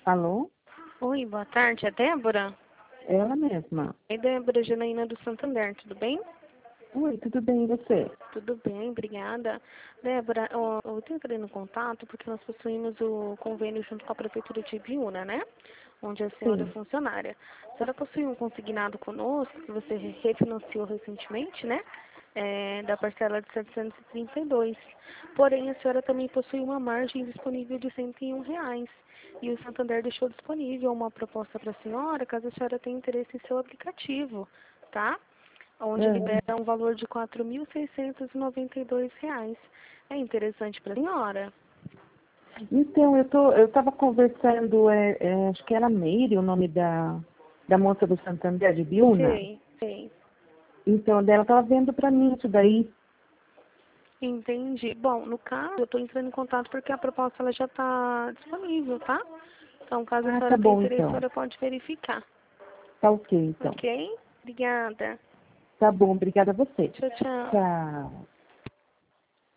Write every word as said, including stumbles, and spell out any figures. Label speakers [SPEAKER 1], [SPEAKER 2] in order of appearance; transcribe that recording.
[SPEAKER 1] Alô?
[SPEAKER 2] Oi, boa tarde, é Débora?
[SPEAKER 1] Ela mesma.
[SPEAKER 2] Oi, Débora, Janaína do Santander, tudo bem?
[SPEAKER 1] Oi, tudo bem e você?
[SPEAKER 2] Tudo bem, obrigada. Débora, eu, eu estou entrando em contato porque nós possuímos o convênio junto com a Prefeitura de Ibiúna, né? Onde a senhora é
[SPEAKER 1] Sim.
[SPEAKER 2] funcionária. A senhora possui um consignado conosco, que você re- refinanciou recentemente, né? É, da parcela de setecentos e trinta e dois. Porém, a senhora também possui uma margem disponível de cento e um reais. E o Santander deixou disponível uma proposta para a senhora, caso a senhora tenha interesse em seu aplicativo, tá? Onde
[SPEAKER 1] É.
[SPEAKER 2] libera um valor de quatro mil seiscentos e noventa e dois reais. É interessante para a senhora?
[SPEAKER 1] Então, eu tô, eu estava conversando, é, é, acho que era Meire, o nome da, da moça do Santander de Biúna.
[SPEAKER 2] Sei, sei.
[SPEAKER 1] Então, dela estava vendo para mim isso daí.
[SPEAKER 2] Entendi. Bom, no caso, eu estou entrando em contato porque a proposta ela já está disponível, tá? Então, caso a
[SPEAKER 1] Ah, tá
[SPEAKER 2] senhora tenha
[SPEAKER 1] bom
[SPEAKER 2] interesse, a
[SPEAKER 1] então.
[SPEAKER 2] senhora pode verificar.
[SPEAKER 1] Tá ok então.
[SPEAKER 2] Ok? Obrigada.
[SPEAKER 1] Tá bom, obrigada a você.
[SPEAKER 2] Tchau, tchau.
[SPEAKER 1] Tchau.